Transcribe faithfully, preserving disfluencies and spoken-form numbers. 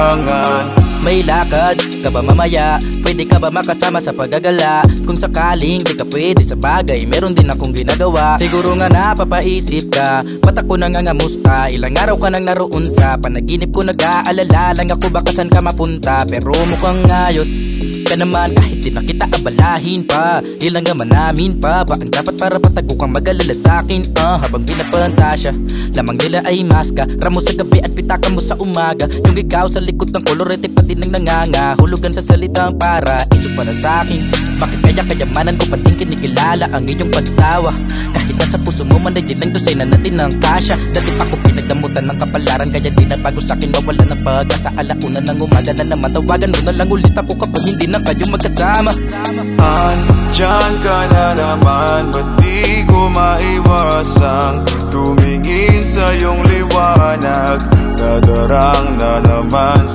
kailangan. May lakad ka ba mamaya? Pwede ka ba makasama sa paggagala? Kung sakaling di ka pwede sa bagay, meron din akong ginagawa. Siguro nga napapaisip ka, ba't ako nangangamusta? Ilang araw ka nang naroon sa panaginip ko, nag-aalala lang ako baka saan ka mapunta. Pero mukhang ayos ka naman kahit di na kita abalahin pa. Ilang gaman namin pa ba ang dapat para patago kang mag-alala sa'kin? Uh, habang pinapantasya, lamang nila ay maska, ramo sa gabi at pitaka mo sa umaga. Yung ikaw sa likod ng kolorete pa din ang nanganga, hulugan sa salitang para iso para sa'kin. Bakit kaya kayamanan ko pa din kinikilala ang iyong pagtawa? Kahit nasa puso mo man ay lang dosay na natin ng kasya. Dati pa ko pinagdamutan ng kapalaran, kaya di na bago sa'kin mawala ng pag-asa. Alauna ng umaga na naman, tawagan mo na lang ulit ako kapag hindi na kayo magkasama. Andyan ka na naman, ba't di ko maiwasang tumingin sa iyong liwanag? Nadarang na naman